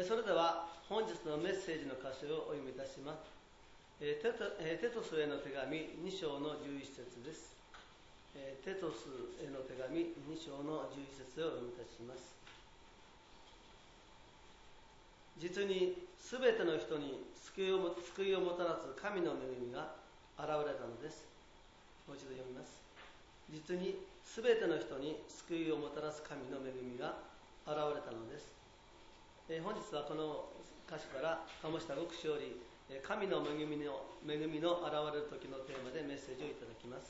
それでは本日のメッセージの箇所をお読みいたします。テトスへの手紙2章の11節です。テトスへの手紙2章の11節をお読みいたします。実にすべての人に救いをもたらす神の恵みが現れたのです。もう一度読みます。実にすべての人に救いをもたらす神の恵みが現れたのです。本日はこの歌詞から鴨下牧師より神の恵みの現れる時のテーマでメッセージをいただきます。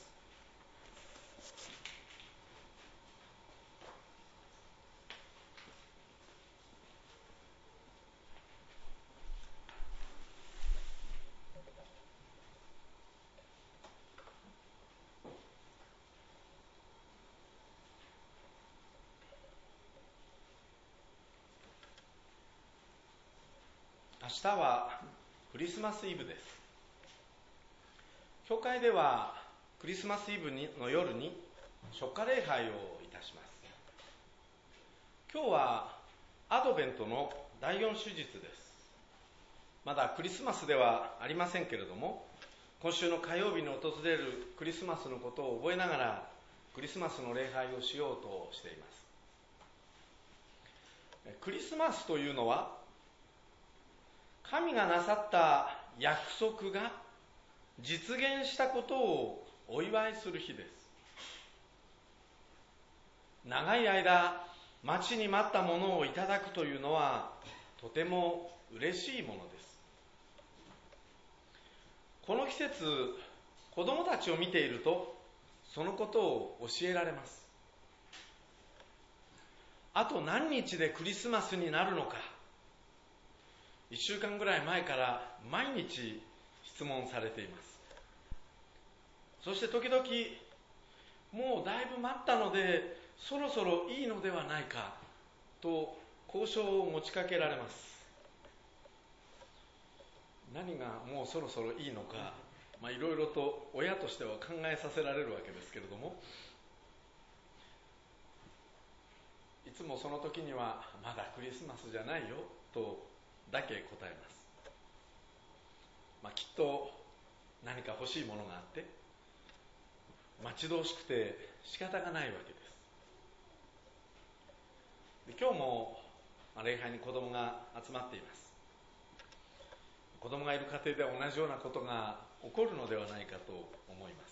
明日はクリスマスイブです。教会ではクリスマスイブの夜に初夏礼拝をいたします。今日はアドベントの第4主日です。まだクリスマスではありませんけれども、今週の火曜日に訪れるクリスマスのことを覚えながらクリスマスの礼拝をしようとしています。クリスマスというのは神がなさった約束が実現したことをお祝いする日です。長い間待ちに待ったものをいただくというのはとても嬉しいものです。この季節、子供たちを見ているとそのことを教えられます。あと何日でクリスマスになるのか、1週間ぐらい前から毎日質問されています。そして時々、もうだいぶ待ったのでそろそろいいのではないかと交渉を持ちかけられます。何がもうそろそろいいのか、いろいろと親としては考えさせられるわけですけれども、いつもその時にはまだクリスマスじゃないよとだけ答えます。きっと何か欲しいものがあって待ち遠しくて仕方がないわけです。今日も礼拝に子供が集まっています。子供がいる家庭では同じようなことが起こるのではないかと思います。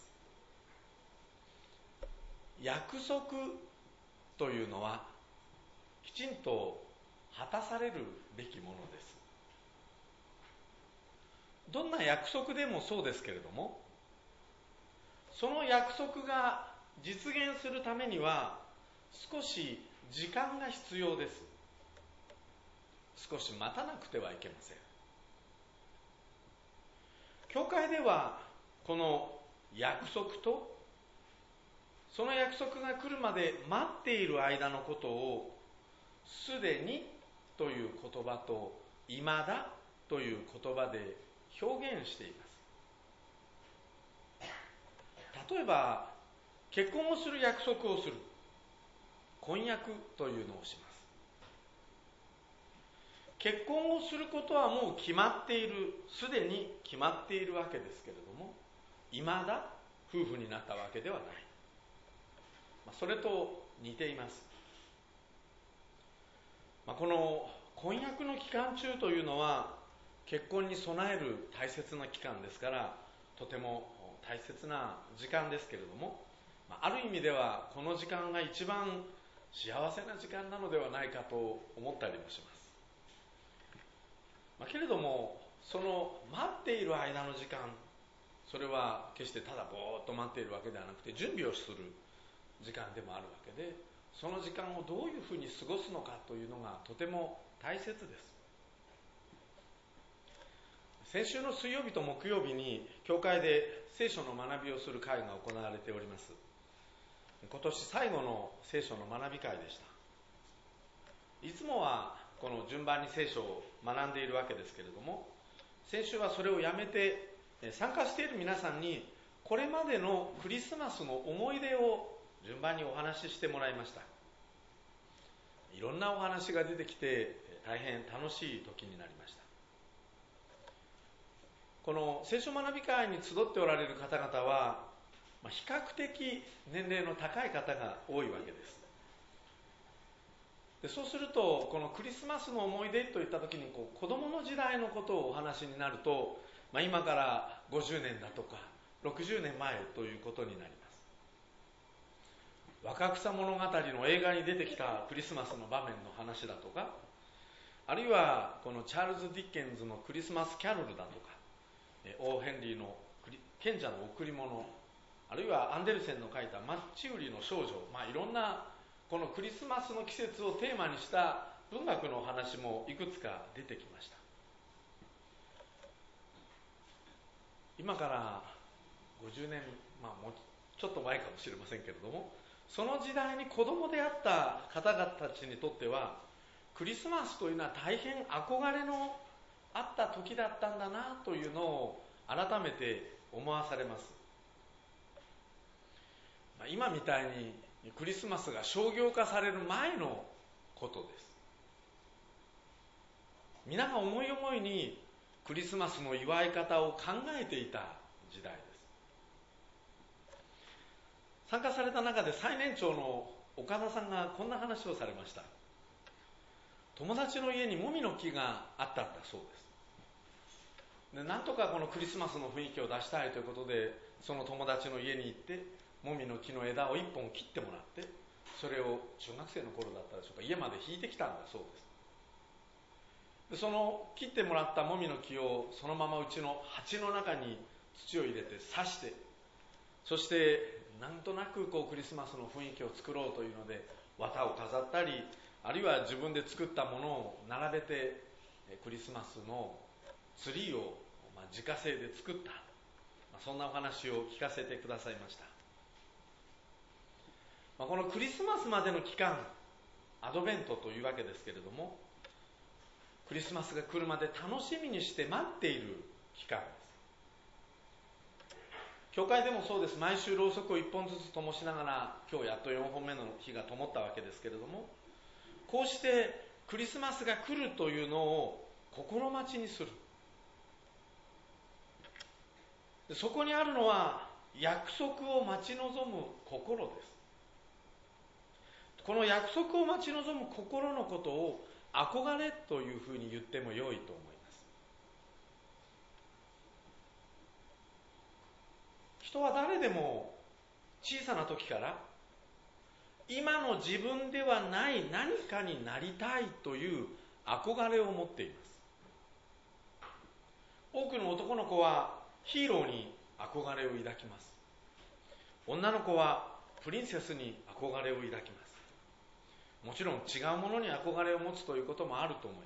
約束というのはきちんと果たされるべきものです。どんな約束でもそうですけれども、その約束が実現するためには少し時間が必要です。少し待たなくてはいけません。教会ではこの約束とその約束が来るまで待っている間のことをすでにという言葉と未だという言葉で表現しています。例えば結婚をする約束をする、婚約というのをします。結婚をすることはもう決まっている、すでに決まっているわけですけれども、未だ夫婦になったわけではない。それと似ています。この婚約の期間中というのは結婚に備える大切な期間ですから、とても大切な時間ですけれども、ある意味ではこの時間が一番幸せな時間なのではないかと思ったりもします。けれどもその待っている間の時間、それは決してただぼーっと待っているわけではなくて準備をする時間でもあるわけで、その時間をどういうふうに過ごすのかというのがとても大切です。先週の水曜日と木曜日に教会で聖書の学びをする会が行われております。今年最後の聖書の学び会でした。いつもはこの順番に聖書を学んでいるわけですけれども、先週はそれをやめて参加している皆さんにこれまでのクリスマスの思い出を順番にお話ししてもらいました。いろんなお話が出てきて大変楽しい時になりました。この聖書学び会に集っておられる方々は、比較的年齢の高い方が多いわけです。でそうすると、このクリスマスの思い出といった時に子供の時代のことをお話になると、今から50年だとか60年前ということになります。若草物語の映画に出てきたクリスマスの場面の話だとか、あるいはこのチャールズ・ディッケンズのクリスマスキャロルだとか、オー・ヘンリーの賢者の贈り物、あるいはアンデルセンの書いたマッチ売りの少女、いろんなこのクリスマスの季節をテーマにした文学のお話もいくつか出てきました。今から50年、もうちょっと前かもしれませんけれども、その時代に子供であった方々たちにとっては、クリスマスというのは大変憧れのあった時だったんだなというのを改めて思わされます。今みたいにクリスマスが商業化される前のことです。皆が思い思いにクリスマスの祝い方を考えていた時代です。参加された中で最年長の岡田さんがこんな話をされました。友達の家にもみの木があったんだそうです。で、なんとかこのクリスマスの雰囲気を出したいということで、その友達の家に行ってもみの木の枝を1本切ってもらって、それを中学生の頃だったでしょうか、家まで引いてきたんだそうです。でその切ってもらったもみの木をそのままうちの鉢の中に土を入れて刺して、そしてなんとなくクリスマスの雰囲気を作ろうというので綿を飾ったり、あるいは自分で作ったものを並べてクリスマスのツリーを自家製で作った、そんなお話を聞かせてくださいました。このクリスマスまでの期間、アドベントというわけですけれども、クリスマスが来るまで楽しみにして待っている期間です。教会でもそうです。毎週ろうそくを1本ずつ灯しながら、今日やっと4本目の日が灯ったわけですけれども、こうしてクリスマスが来るというのを心待ちにする。そこにあるのは約束を待ち望む心です。この約束を待ち望む心のことを憧れというふうに言っても良いと思います。人は誰でも小さな時から今の自分ではない何かになりたいという憧れを持っています。多くの男の子はヒーローに憧れを抱きます。女の子はプリンセスに憧れを抱きます。もちろん違うものに憧れを持つということもあると思います。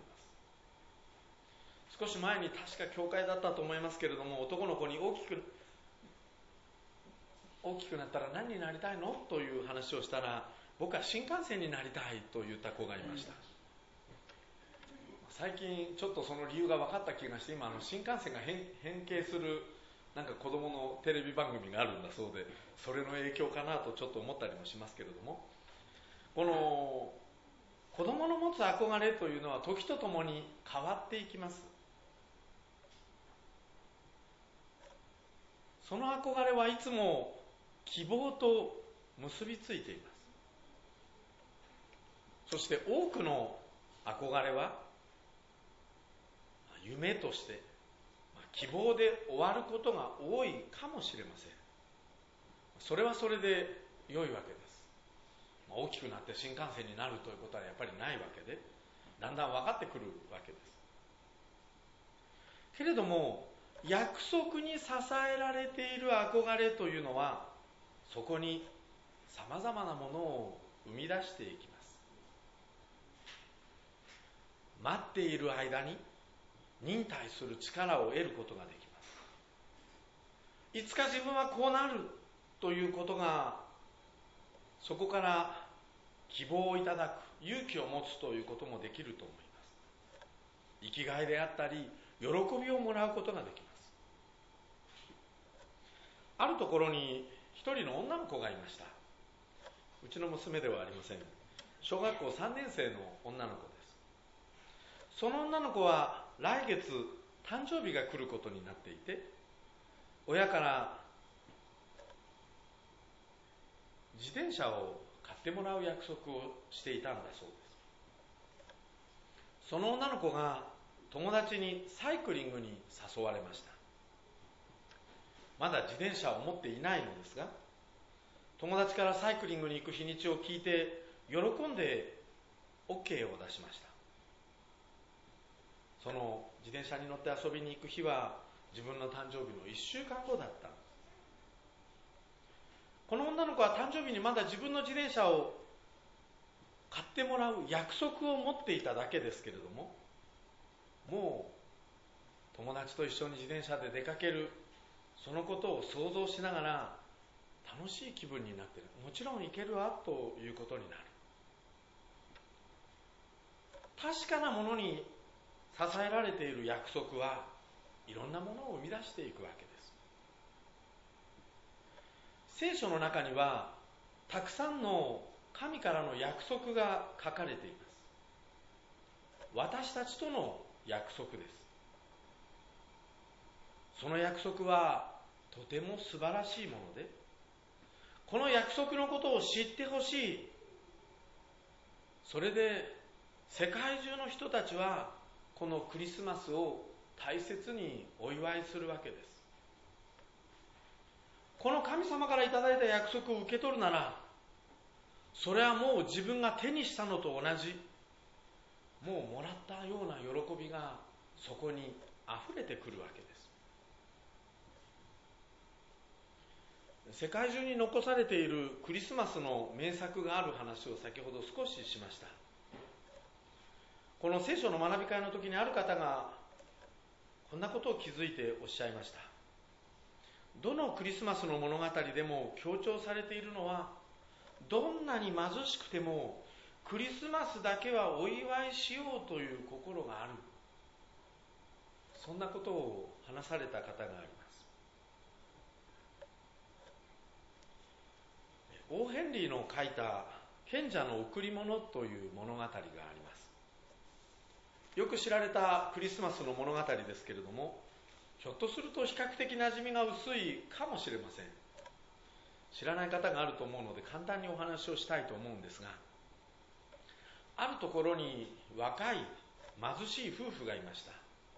少し前に確か教会だったと思いますけれども、男の子に大きくなったら何になりたいのという話をしたら、僕は新幹線になりたいと言った子がいました。最近ちょっとその理由が分かった気がして、今新幹線が変形する子供のテレビ番組があるんだそうで、それの影響かなとちょっと思ったりもしますけれども、この子供の持つ憧れというのは時とともに変わっていきます。その憧れはいつも希望と結びついています。そして多くの憧れは夢として希望で終わることが多いかもしれません。それはそれで良いわけです。大きくなって新幹線になるということはやっぱりないわけで、だんだん分かってくるわけです。けれども約束に支えられている憧れというのは、そこにさまざまなものを生み出していきます。待っている間に忍耐する力を得ることができます。いつか自分はこうなるということが、そこから希望をいただく、勇気を持つということもできると思います。生きがいであったり喜びをもらうことができます。あるところに一人の女の子がいました。うちの娘ではありません。小学校3年生の女の子です。 その女の子は来月誕生日が来ることになっていて、親から自転車を買ってもらう約束をしていたんだそうです。その女の子が友達にサイクリングに誘われました。まだ自転車を持っていないのですが、友達からサイクリングに行く日にちを聞いて喜んで OK を出しました。その自転車に乗って遊びに行く日は自分の誕生日の1週間後だった。この女の子は誕生日にまだ自分の自転車を買ってもらう約束を持っていただけですけれども、もう友達と一緒に自転車で出かける、そのことを想像しながら楽しい気分になっている。もちろん行けるわということになる。確かなものに支えられている約束はいろんなものを生み出していくわけです。聖書の中にはたくさんの神からの約束が書かれています。私たちとの約束です。その約束はとても素晴らしいもので、この約束のことを知ってほしい。それで世界中の人たちはこのクリスマスを大切にお祝いするわけです。この神様からいただいた約束を受け取るなら、それはもう自分が手にしたのと同じ、もうもらったような喜びがそこに溢れてくるわけです。世界中に残されているクリスマスの名作がある話を先ほど少ししました。この聖書の学び会の時にある方がこんなことを気づいておっしゃいました。どのクリスマスの物語でも強調されているのは、どんなに貧しくてもクリスマスだけはお祝いしようという心がある。そんなことを話された方があります。オーヘンリーの書いた賢者の贈り物という物語があります。よく知られたクリスマスの物語ですけれども、ひょっとすると比較的馴染みが薄いかもしれません。知らない方があると思うので簡単にお話をしたいと思うんですが、あるところに若い貧しい夫婦がいました。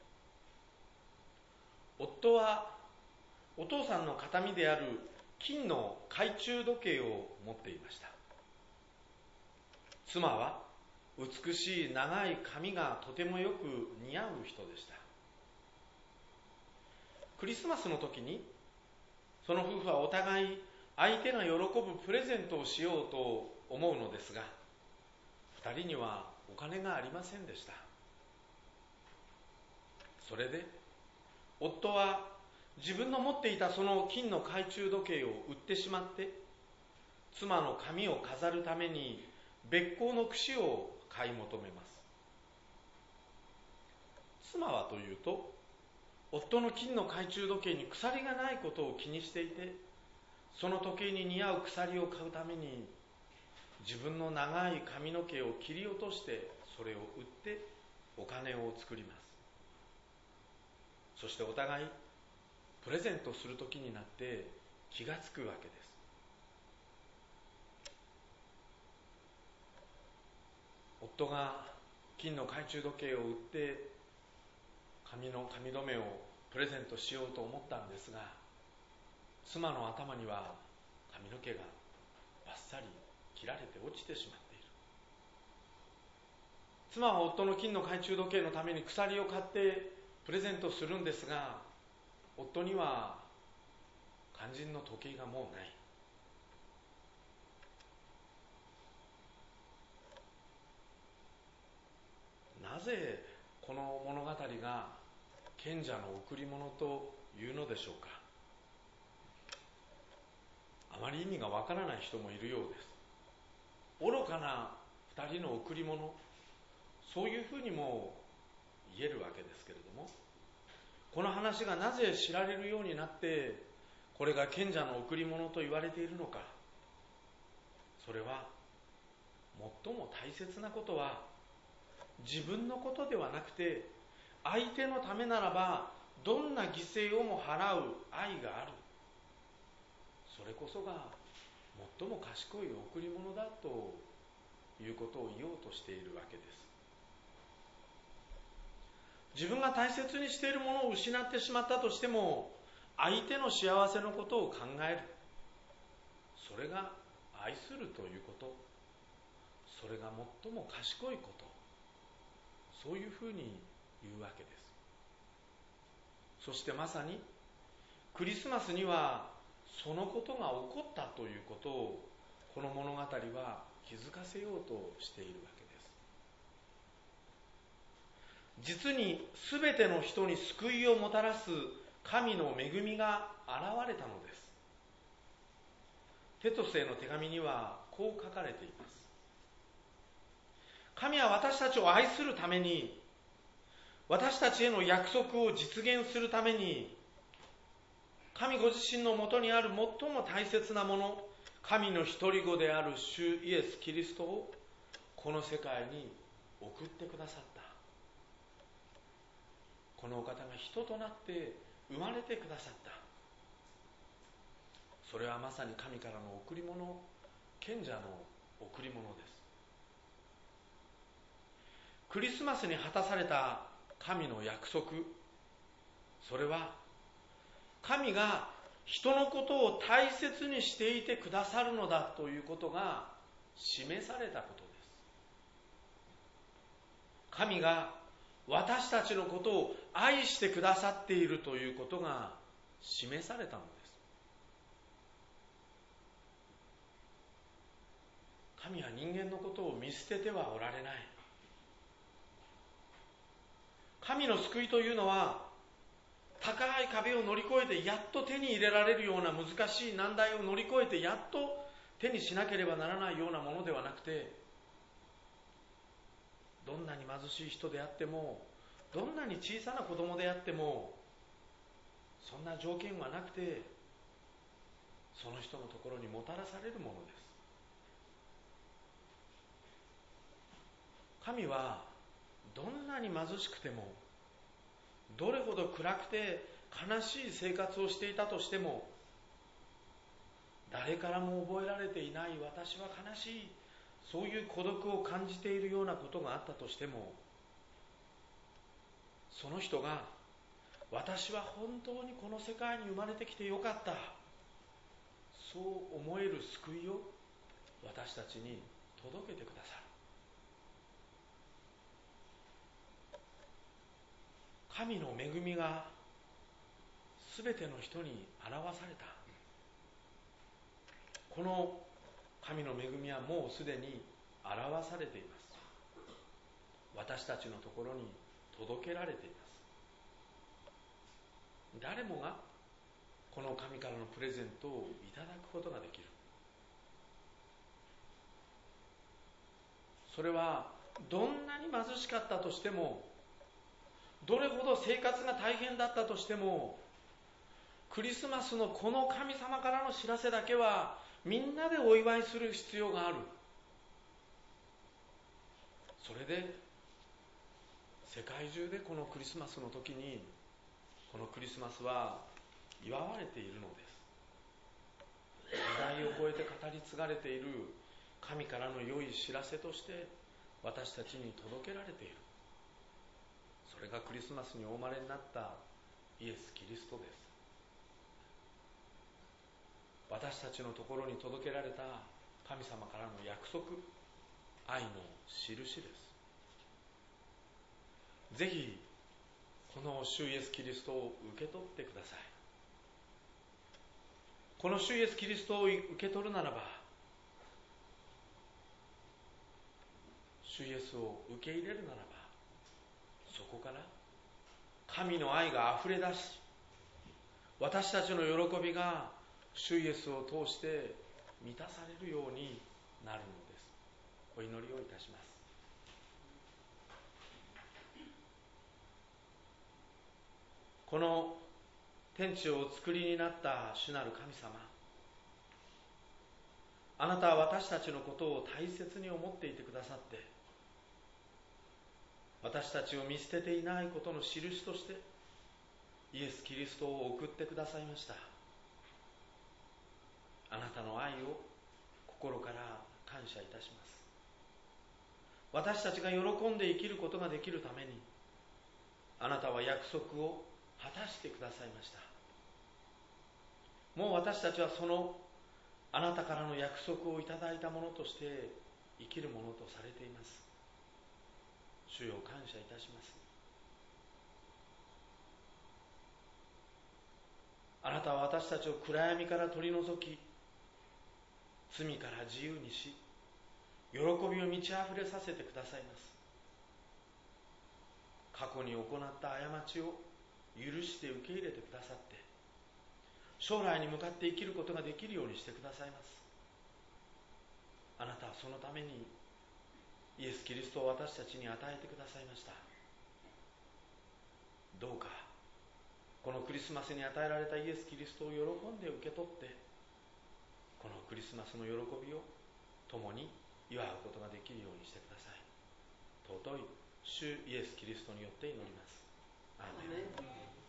夫はお父さんの形見である金の懐中時計を持っていました。妻は美しい長い髪がとてもよく似合う人でした。クリスマスの時にその夫婦はお互い相手が喜ぶプレゼントをしようと思うのですが、2人にはお金がありませんでした。それで夫は自分の持っていたその金の懐中時計を売ってしまって、妻の髪を飾るために別光の櫛を買い求めます。妻はというと、夫の金の懐中時計に鎖がないことを気にしていて、その時計に似合う鎖を買うために自分の長い髪の毛を切り落としてそれを売ってお金を作ります。そしてお互いプレゼントする時になって気がつくわけです。夫が金の懐中時計を売って髪留めをプレゼントしようと思ったんですが、妻の頭には髪の毛がバッサリ切られて落ちてしまっている。妻は夫の金の懐中時計のために鎖を買ってプレゼントするんですが、夫には肝心の時計がもうない。なぜこの物語が賢者の贈り物というのでしょうか。あまり意味がわからない人もいるようです。愚かな2人の贈り物、そういうふうにも言えるわけですけれども、この話がなぜ知られるようになってこれが賢者の贈り物と言われているのか。それは最も大切なことは、 自分のことではなくて、相手のためならばどんな犠牲をも払う愛がある。それこそが最も賢い贈り物だということを言おうとしているわけです。自分が大切にしているものを失ってしまったとしても、相手の幸せのことを考える。それが愛するということ。それが最も賢いこと。そういうふうに言うわけです。そしてまさにクリスマスにはそのことが起こったということを、この物語は気づかせようとしているわけです。実にすべての人に救いをもたらす神の恵みが現れたのです。テトスへの手紙にはこう書かれています。神は私たちを愛するために、私たちへの約束を実現するために、神ご自身のもとにある最も大切なもの、神の一人子である主イエス・キリストをこの世界に送ってくださった。このお方が人となって生まれてくださった。それはまさに神からの贈り物、賢者の贈り物です。クリスマスに果たされた神の約束、それは神が人のことを大切にしていてくださるのだということが示されたことです。神が私たちのことを愛してくださっているということが示されたのです。神は人間のことを見捨ててはおられない。神の救いというのは、高い壁を乗り越えてやっと手に入れられるような難しい難題を乗り越えてやっと手にしなければならないようなものではなくて、どんなに貧しい人であっても、どんなに小さな子供であっても、そんな条件はなくて、その人のところにもたらされるものです。神はどんなに貧しくても、どれほど暗くて悲しい生活をしていたとしても、誰からも覚えられていない私は悲しい、そういう孤独を感じているようなことがあったとしても、その人が私は本当にこの世界に生まれてきてよかった、そう思える救いを私たちに届けてくださる。神の恵みがすべての人に表された。この神の恵みはもうすでに表されています。私たちのところに届けられています。誰もがこの神からのプレゼントをいただくことができる。それはどんなに貧しかったとしても、どれほど生活が大変だったとしても、クリスマスのこの神様からの知らせだけはみんなでお祝いする必要がある。それで世界中でこのクリスマスの時に、このクリスマスは祝われているのです。時代を超えて語り継がれている神からの良い知らせとして私たちに届けられている。それがクリスマスにお生まれになったイエス・キリストです。私たちのところに届けられた神様からの約束、愛の印です。ぜひこの主イエス・キリストを受け取ってください。この主イエス・キリストを受け取るならば、主イエスを受け入れるならば、そこから神の愛があふれ出し、私たちの喜びが主イエスを通して満たされるようになるのです。お祈りをいたします。この天地をお作りになった主なる神様、あなたは私たちのことを大切に思っていてくださって、 私たちを見捨てていないことの印としてイエス・キリストを送ってくださいました。あなたの愛を心から感謝いたします。私たちが喜んで生きることができるためにあなたは約束を果たしてくださいました。もう私たちはそのあなたからの約束をいただいたものとして生きるものとされています。主よ、感謝いたします。あなたは私たちを暗闇から取り除き、罪から自由にし、喜びを満ち溢れさせてくださいます。過去に行った過ちを許して受け入れてくださって、将来に向かって生きることができるようにしてくださいます。あなたはそのためにイエス・キリストを私たちに与えてくださいました。どうかこのクリスマスに与えられたイエス・キリストを喜んで受け取って、このクリスマスの喜びを共に祝うことができるようにしてください。尊い主イエス・キリストによって祈ります。アーメン。